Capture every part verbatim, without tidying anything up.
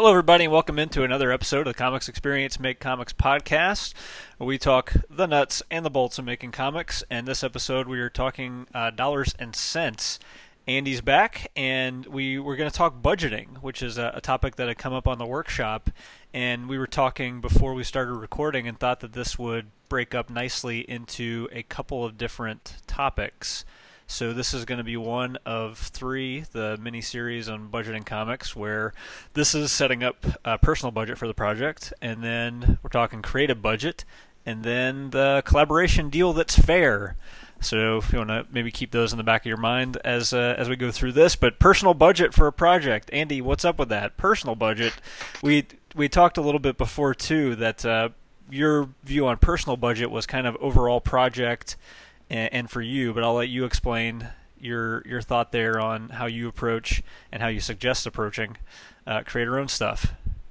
Hello, everybody, and welcome into another episode of the Comics Experience Make Comics podcast, where we talk the nuts and the bolts of making comics. And this episode, we are talking uh, dollars and cents. Andy's back, and we were going to talk budgeting, which is a, a topic that had come up on the workshop. And we were talking before we started recording and thought that this would break up nicely into a couple of different topics. So this is going to be one of three, the mini-series on budgeting comics, where this is setting up a personal budget for the project, and then we're talking creative budget, and then the collaboration deal that's fair. So if you want to maybe keep those in the back of your mind as uh, as we go through this. But personal budget for a project. Andy, what's up with that? Personal budget. We we talked a little bit before, too, that uh, your view on personal budget was kind of overall project and, and for you, but I'll let you explain your your thought there on how you approach and how you suggest approaching uh, creator-owned stuff.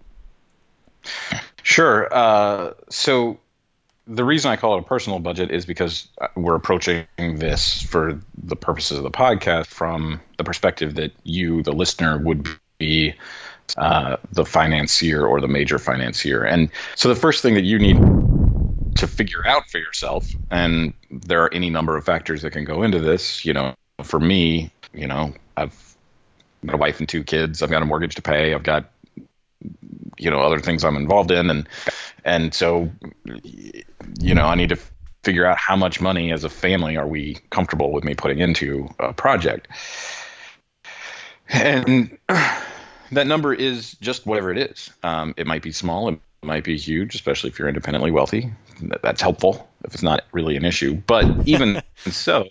Sure. Uh, so the reason I call it a personal budget is because we're approaching this for the purposes of the podcast from the perspective that you, the listener, would be uh, the financier or the major financier. And so the first thing that you need to figure out for yourself, and there are any number of factors that can go into this, you know, for me, you know, I've got a wife and two kids, I've got a mortgage to pay, I've got, you know, other things I'm involved in. And, and so, you know, I need to figure out how much money as a family are we comfortable with me putting into a project. And that number is just whatever it is. Um, it might be small, it might be huge, especially if you're independently wealthy. That's helpful if it's not really an issue. But even so,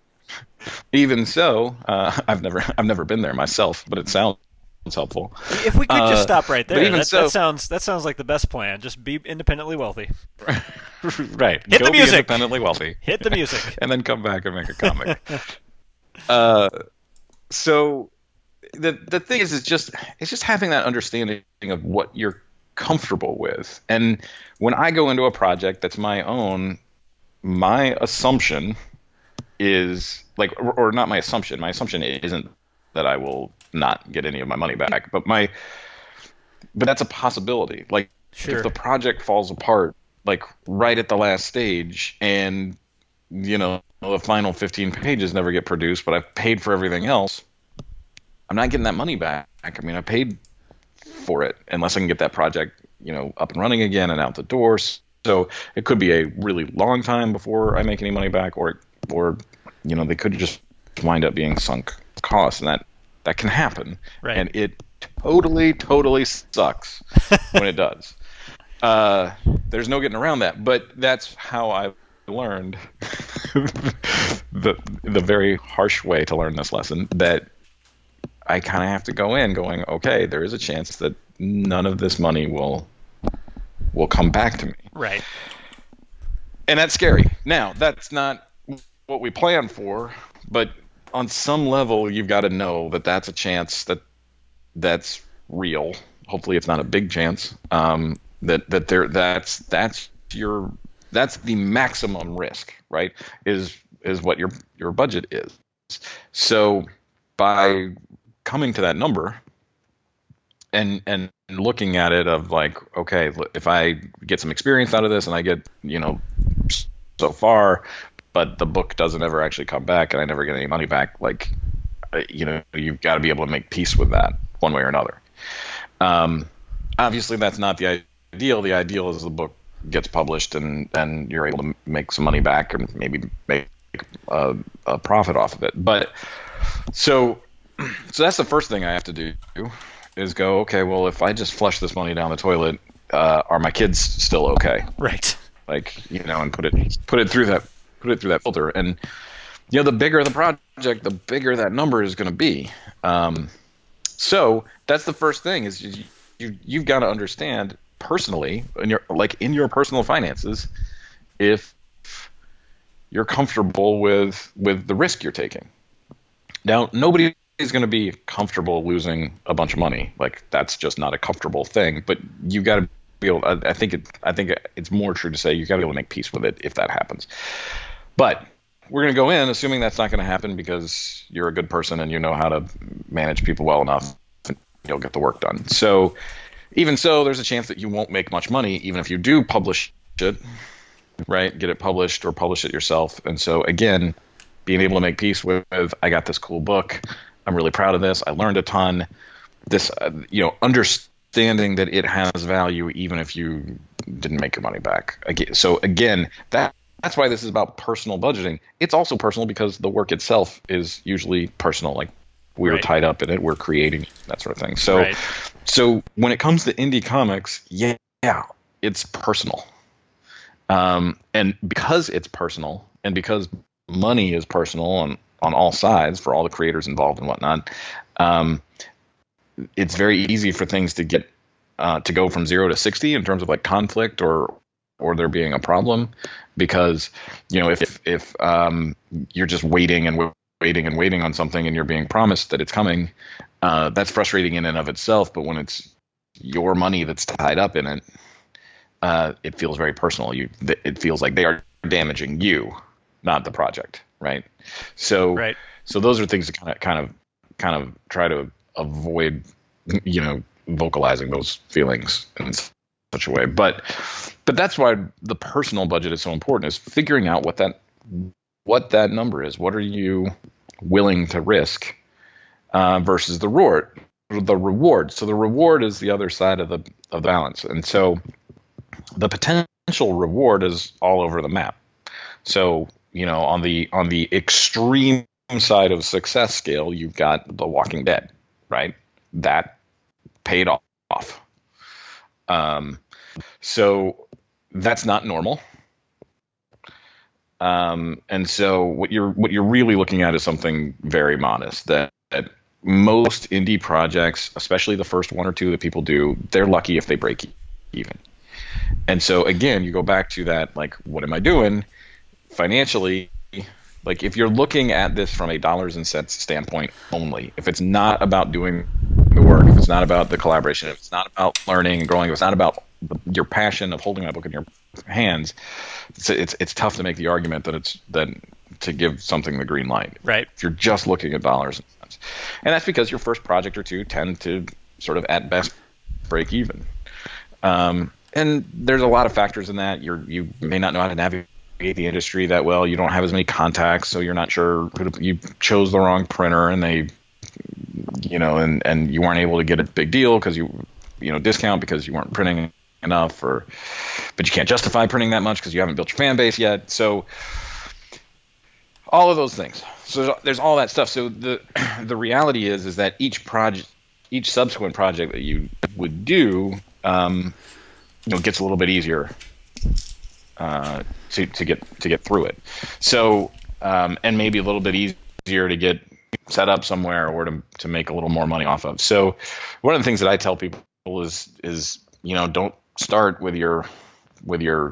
even so, uh, I've never, I've never been there myself, but it sounds helpful. If we could just uh, stop right there, that, so, that sounds that sounds like the best plan. Just be independently wealthy. Right. Hit Go the music. Be independently wealthy. Hit the music. And then come back and make a comic. uh, so the the thing is, is just it's just having that understanding of what you're comfortable with. And when I go into a project that's my own, my assumption is like, or, or not my assumption. My assumption isn't that I will not get any of my money back, but my, but that's a possibility. Like sure. If the project falls apart, like right at the last stage, and you know the final fifteen pages never get produced, but I've paid for everything else, I'm not getting that money back. I mean, I paid for it unless I can get that project, you know, up and running again and out the doors. So it could be a really long time before I make any money back, or or you know they could just wind up being sunk costs, and that that can happen. Right. And it totally totally sucks when it does. Uh, there's no getting around that, but that's how I've learned the the very harsh way to learn this lesson, that I kind of have to go in going, okay, there is a chance that none of this money will will come back to me. Right. And that's scary. Now, that's not what we plan for, but on some level, you've got to know that that's a chance that that's real. Hopefully, it's not a big chance. Um, that that there that's that's your that's the maximum risk, right? Is is what your your budget is. So by coming to that number and and looking at it of like, okay, if I get some experience out of this and I get, you know, so far, but the book doesn't ever actually come back and I never get any money back, like, you know, you've got to be able to make peace with that one way or another. Um, obviously, that's not the ideal. The ideal is the book gets published and, and you're able to make some money back and maybe make a, a profit off of it. But so, so that's the first thing I have to do is go, okay, well, if I just flush this money down the toilet, uh, are my kids still okay? Right. Like, you know, and put it put it through that put it through that filter. And you know, the bigger the project, the bigger that number is going to be. Um, so that's the first thing is you, you you've got to understand personally in your like in your personal finances if you're comfortable with with the risk you're taking. Now, nobody is going to be comfortable losing a bunch of money. Like, that's just not a comfortable thing. But you got to be able. I, I think it. I think it's more true to say you got to be able to make peace with it if that happens. But we're going to go in assuming that's not going to happen because you're a good person and you know how to manage people well enough, and you'll get the work done. So even so, there's a chance that you won't make much money, even if you do publish it, right? Get it published or publish it yourself. And so again, being able to make peace with, I got this cool book. I'm really proud of this. I learned a ton. This, uh, you know, understanding that it has value, even if you didn't make your money back. Again, so again, that that's why this is about personal budgeting. It's also personal because the work itself is usually personal. Like we're right. tied up in it, we're creating that sort of thing. So, right. so when it comes to indie comics, yeah, yeah, it's personal. Um, and because it's personal, and because money is personal on, on all sides for all the creators involved and whatnot, um, it's very easy for things to get uh, to go from zero to sixty in terms of like conflict or or there being a problem, because you know if if um, you're just waiting and waiting and waiting on something and you're being promised that it's coming, uh, that's frustrating in and of itself. But when it's your money that's tied up in it, uh, it feels very personal. You it feels like they are damaging you, not the project, right? So, right. so those are things to kind of, kind of, kind of try to avoid, you know, vocalizing those feelings in such a way. But, but that's why the personal budget is so important, is figuring out what that, what that number is. What are you willing to risk uh, versus the reward, the reward. So the reward is the other side of the, of the balance. And so the potential reward is all over the map. So, you know, on the on the extreme side of success scale, you've got The Walking Dead, right? That paid off. Um, so that's not normal. Um, and so what you're what you're really looking at is something very modest. That, that most indie projects, especially the first one or two that people do, they're lucky if they break even. And so again, you go back to that, like, what am I doing financially? Like, if you're looking at this from a dollars and cents standpoint only, if it's not about doing the work, if it's not about the collaboration, if it's not about learning and growing, if it's not about the, your passion of holding that book in your hands, it's, it's it's tough to make the argument that it's that to give something the green light. Right. If you're just looking at dollars and cents, and that's because your first project or two tend to sort of at best break even. Um, and there's a lot of factors in that. You're you may not know how to navigate the industry that well. You don't have as many contacts, so you're not sure who to, you chose the wrong printer, and they, you know, and, and you weren't able to get a big deal because you, you know, discount because you weren't printing enough, or, but you can't justify printing that much because you haven't built your fan base yet. So all of those things. So there's, there's all that stuff. So the the reality is is that each project, each subsequent project that you would do, um, you know, gets a little bit easier uh, to to get to get through it. So um, and maybe a little bit easier to get set up somewhere or to to make a little more money off of. So one of the things that I tell people is is you know, don't start with your with your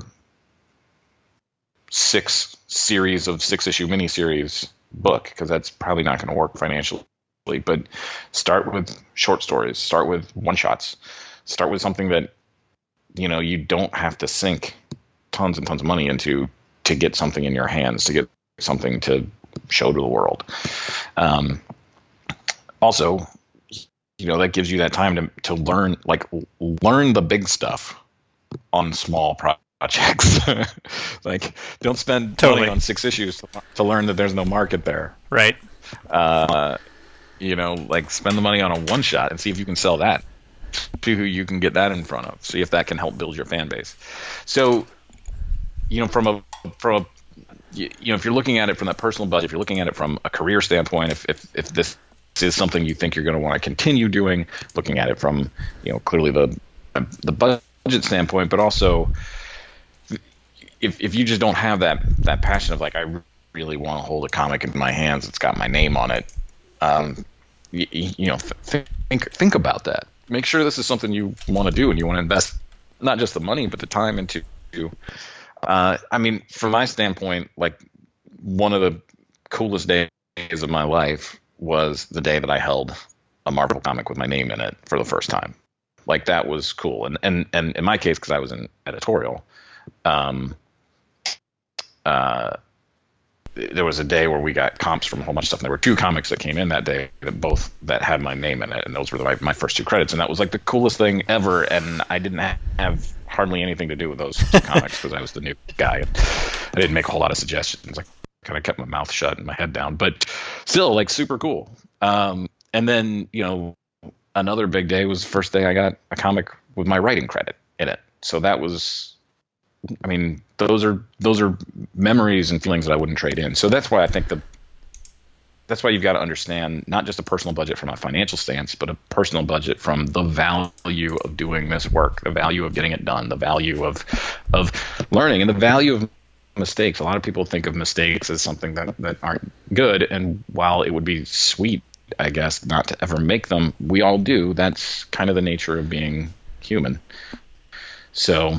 six series of six issue miniseries book, because that's probably not going to work financially. But start with short stories, start with one shots, start with something that, you know, you don't have to sink tons and tons of money into to get something in your hands, to get something to show to the world. Um, also, you know, that gives you that time to to learn, like learn the big stuff on small projects. Like, don't spend totally. money on six issues to, to learn that there's no market there. Right. Uh, you know, like spend the money on a one shot and see if you can sell that. See who you can get that in front of. See if that can help build your fan base. So, you know, from a from a you know, if you're looking at it from that personal budget, if you're looking at it from a career standpoint, if if if this is something you think you're going to want to continue doing, looking at it from, you know, clearly the the budget standpoint, but also if if you just don't have that that passion of like, I really want to hold a comic in my hands, it's got my name on it, um, you, you know, th- think think about that. Make sure this is something you want to do and you want to invest not just the money but the time into. Uh, I mean, from my standpoint, like one of the coolest days of my life was the day that I held a Marvel comic with my name in it for the first time. Like, that was cool. And and and in my case, because I was in editorial, um, uh, there was a day where we got comps from a whole bunch of stuff. And there were two comics that came in that day that both that had my name in it, and those were my, my first two credits. And that was like the coolest thing ever. And I didn't have hardly anything to do with those two comics because I was the new guy. And I didn't make a whole lot of suggestions. I kind of kept my mouth shut and my head down, but still, like, super cool. Um, and then, you know, another big day was the first day I got a comic with my writing credit in it. So that was. I mean, those are those are memories and feelings that I wouldn't trade in. So that's why I think the that's why you've got to understand not just a personal budget from a financial stance, but a personal budget from the value of doing this work, the value of getting it done, the value of of learning, and the value of mistakes. A lot of people think of mistakes as something that, that aren't good, and while it would be sweet, I guess, not to ever make them, we all do. That's kind of the nature of being human. So.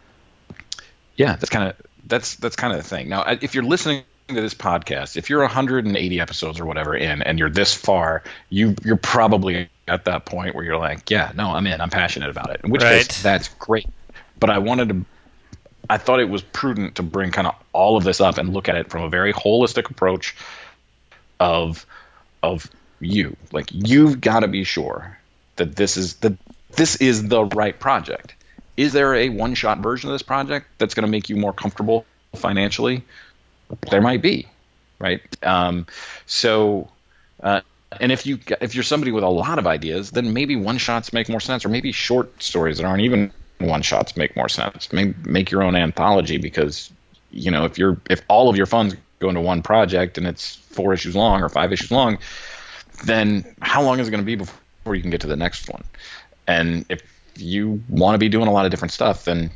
Yeah, that's kind of that's that's kind of the thing. Now, if you're listening to this podcast, if you're one hundred eighty episodes or whatever in, and you're this far, you you're probably at that point where you're like, yeah, no, I'm in, I'm passionate about it. In which right. case, that's great. But I wanted to, I thought it was prudent to bring kind of all of this up and look at it from a very holistic approach of of you. Like, you've got to be sure that this is the this is the right project. Is there a one-shot version of this project that's going to make you more comfortable financially? There might be, right? Um, so, uh, and if you if you're somebody with a lot of ideas, then maybe one-shots make more sense, or maybe short stories that aren't even one-shots make more sense. Maybe make your own anthology, because, you know, if you're if all of your funds go into one project and it's four issues long or five issues long, then how long is it going to be before you can get to the next one? And if you want to be doing a lot of different stuff, then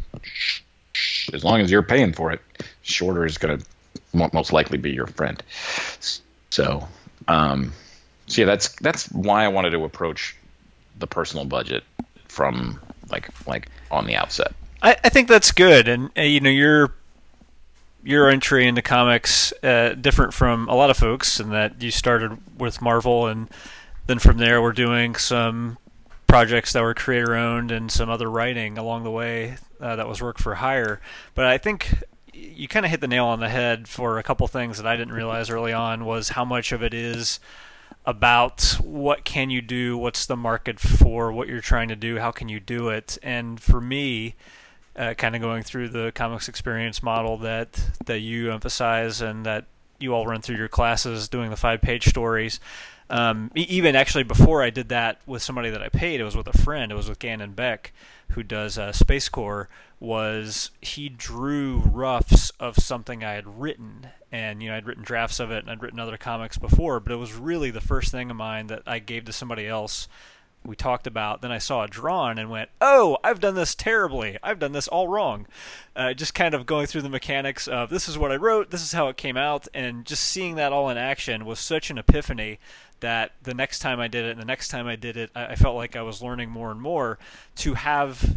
as long as you're paying for it, shorter is going to most likely be your friend. So, um, so yeah, that's that's why I wanted to approach the personal budget from like like on the outset. I, I think that's good, and uh, you know, your your entry into comics uh, different from a lot of folks, in that you started with Marvel, and then from there we're doing some projects that were creator owned and some other writing along the way uh, that was work for hire. But I think you kind of hit the nail on the head for a couple things that I didn't realize early on, was how much of it is about what can you do, what's the market for what you're trying to do, how can you do it. And for me, uh, kind of going through the comics experience model that that you emphasize and that you all run through your classes, doing the five page stories. Um, even actually before I did that with somebody that I paid, it was with a friend. It was with Gannon Beck, who does uh, Space Corps. Was he drew roughs of something I had written, and you know I'd written drafts of it, and I'd written other comics before, but it was really the first thing of mine that I gave to somebody else. We talked about, then I saw it drawn and went, oh, I've done this terribly. I've done this all wrong. Uh, just kind of going through the mechanics of this is what I wrote, this is how it came out, and just seeing that all in action was such an epiphany that the next time I did it and the next time I did it, I, I felt like I was learning more and more to have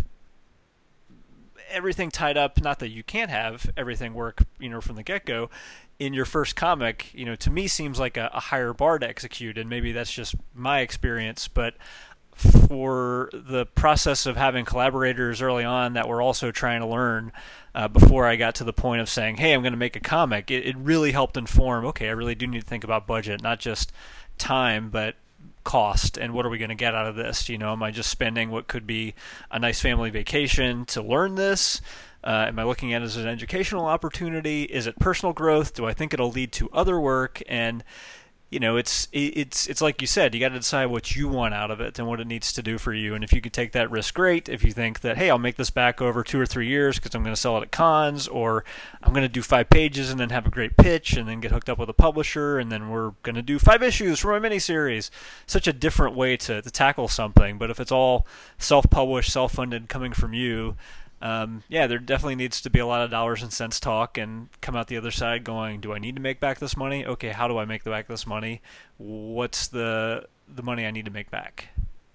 everything tied up. Not that you can't have everything work, you know, from the get-go. In your first comic, you know, to me seems like a, a higher bar to execute, and maybe that's just my experience, but for the process of having collaborators early on that were also trying to learn uh, before I got to the point of saying, hey, I'm going to make a comic, it, it really helped inform, okay, I really do need to think about budget, not just time, but cost, and what are we going to get out of this? You know, am I just spending what could be a nice family vacation to learn this? Uh, am I looking at it as an educational opportunity? Is it personal growth? Do I think it'll lead to other work? And you know, it's it's it's like you said, you got to decide what you want out of it and what it needs to do for you. And if you could take that risk, great. If you think that, hey, I'll make this back over two or three years because I'm going to sell it at cons, or I'm going to do five pages and then have a great pitch and then get hooked up with a publisher, and then we're going to do five issues for my miniseries. Such a different way to, to tackle something. But if it's all self-published, self-funded, coming from you, Um, yeah, there definitely needs to be a lot of dollars and cents talk, and come out the other side going, do I need to make back this money? Okay, how do I make back this money? What's the the money I need to make back?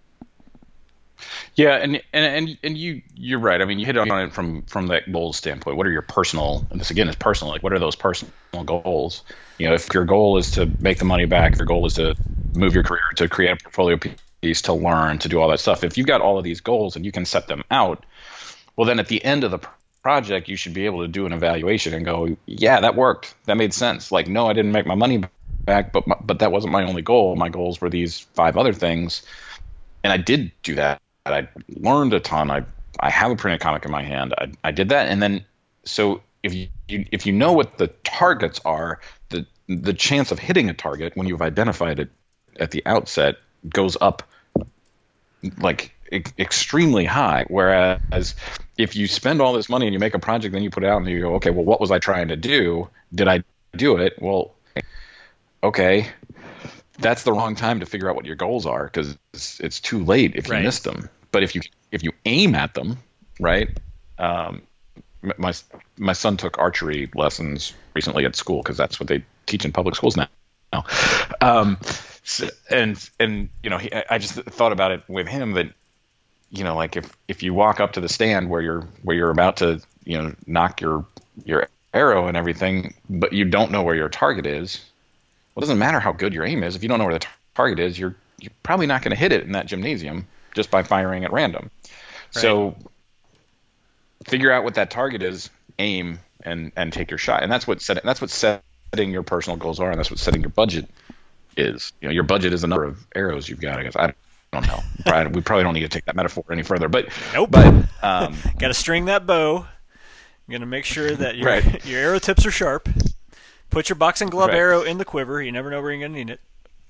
Yeah, and and and, and you you're right. I mean, you hit on it from from that goals standpoint. What are your personal? And this again is personal. Like, what are those personal goals? You know, if your goal is to make the money back, if your goal is to move your career, to create a portfolio piece, to learn, to do all that stuff. If you've got all of these goals and you can set them out, well, then at the end of the project, you should be able to do an evaluation and go, yeah, that worked. That made sense. Like, no, I didn't make my money back, but my, but that wasn't my only goal. My goals were these five other things, and I did do that. I learned a ton. I I have a printed comic in my hand. I I did that, and then so if you, you if you know what the targets are, the the chance of hitting a target when you've identified it at the outset goes up like e- extremely high. Whereas if you spend all this money and you make a project, then you put it out and you go, okay, well, what was I trying to do? Did I do it? Well, okay, that's the wrong time to figure out what your goals are, because it's, it's too late if you right. missed them. But if you if you aim at them, right? Um, my my son took archery lessons recently at school, because that's what they teach in public schools now. Um, so, and and you know, he, I just thought about it with him that, you know, like if, if you walk up to the stand where you're where you're about to, you know, knock your your arrow and everything, but you don't know where your target is, well, it doesn't matter how good your aim is. If you don't know where the tar- target is, you're you're probably not going to hit it in that gymnasium just by firing at random. Right. So figure out what that target is, aim, and and take your shot. And that's what set that's what setting your personal goals are, and that's what setting your budget is. You know, your budget is the number of arrows you've got. I guess I don't know. Probably, we probably don't need to take that metaphor any further. But nope. But um, got to string that bow. You're gonna make sure that your right. your arrow tips are sharp. Put your boxing glove right. arrow in the quiver. You never know where you're gonna need it.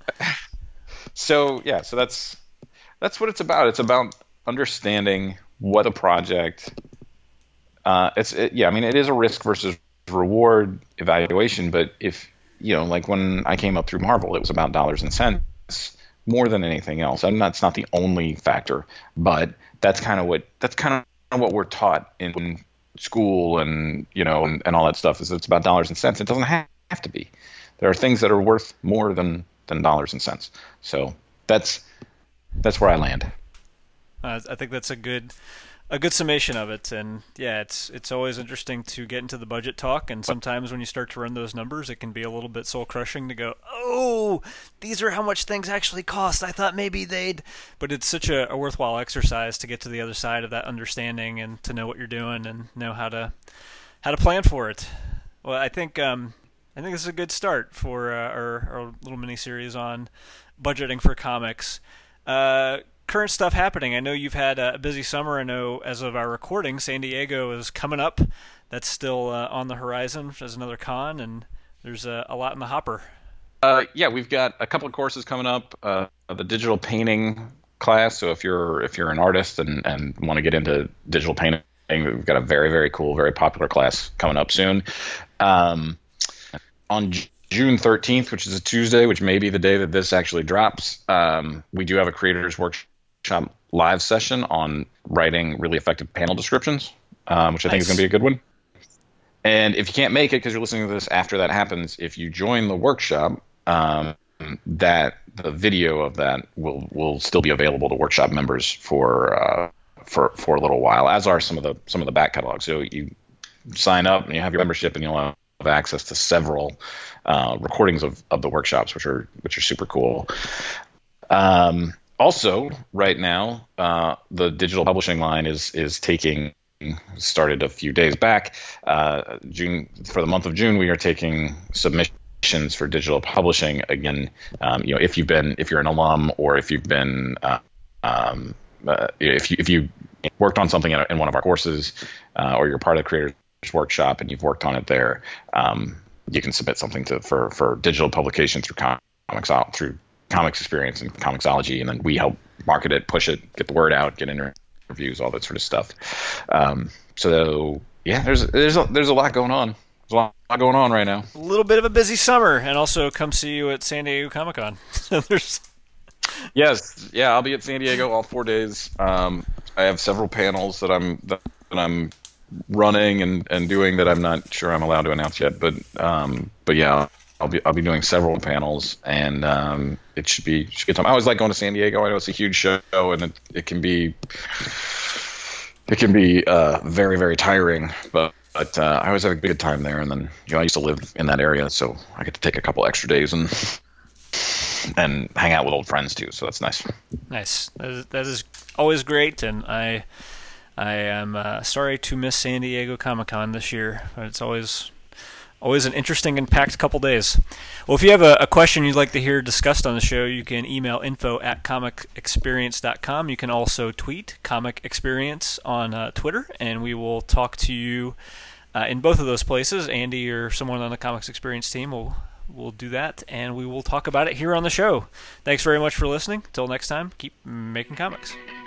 So yeah, so that's that's what it's about. It's about understanding what a project. Uh, it's it, yeah. I mean, it is a risk versus reward evaluation. But if you know, like when I came up through Marvel, it was about dollars and cents more than anything else. I'm not. It's not the only factor, but that's kind of what that's kind of what we're taught in school, and you know, and, and all that stuff. Is it's about dollars and cents. It doesn't have, have to be. There are things that are worth more than than dollars and cents. So that's that's where I land. Uh, I think that's a good a good summation of it. And yeah, it's it's always interesting to get into the budget talk. And sometimes when you start to run those numbers, it can be a little bit soul crushing to go, oh, these are how much things actually cost. I thought maybe they'd. But it's such a, a worthwhile exercise to get to the other side of that understanding and to know what you're doing and know how to how to plan for it. Well, I think um, I think this is a good start for uh, our, our little mini series on budgeting for comics. Uh, current stuff happening. I know you've had a busy summer. I know as of our recording, San Diego is coming up. That's still uh, on the horizon as another con, and there's a, a lot in the hopper. Uh, yeah, we've got a couple of courses coming up. Uh, the digital painting class. So if you're if you're an artist and, and want to get into digital painting, we've got a very very cool, very popular class coming up soon. Um, on J- June thirteenth, which is a Tuesday, which may be the day that this actually drops, um, we do have a creators workshop live session on writing really effective panel descriptions, um, which I nice. think is going to be a good one. And if you can't make it because you're listening to this after that happens, if you join the workshop, um, that the video of that will will still be available to workshop members for uh, for for a little while, as are some of the some of the back catalogs. So you sign up and you have your membership, and you'll have access to several uh, recordings of, of the workshops, which are which are super cool. Um, also, right now, uh, the digital publishing line is is taking started a few days back. Uh, June for the month of June, we are taking submissions for digital publishing again. Um, you know, if you've been if you're an alum or if you've been uh, um, uh, if you if you worked on something in, in one of our courses uh, or you're part of the creators workshop and you've worked on it there, um, you can submit something to for for digital publication through comics through Comics Experience and Comixology, and then we help market it, push it, get the word out, get interviews, all that sort of stuff. Um, so yeah, there's there's a, there's a lot going on. There's a lot going on right now. A little bit of a busy summer, and also come see you at San Diego Comic Con. there's yes, yeah, I'll be at San Diego all four days. Um, I have several panels that I'm that I'm running and, and doing that I'm not sure I'm allowed to announce yet, but um, but yeah, I'll be I'll be doing several panels, and um, it should be should be a time. I always like going to San Diego. I know it's a huge show, and it, it can be it can be uh, very very tiring, but but uh, I always have a good time there. And then you know I used to live in that area, so I get to take a couple extra days and and hang out with old friends too. So that's nice. Nice. That is, that is always great, and I. I am uh, sorry to miss San Diego Comic-Con this year, but it's always always an interesting and packed couple days. Well, if you have a, a question you'd like to hear discussed on the show, you can email info at comic experience dot com. You can also tweet Comic Experience on uh, Twitter, and we will talk to you uh, in both of those places. Andy or someone on the Comics Experience team will will do that, and we will talk about it here on the show. Thanks very much for listening. Till next time, keep making comics.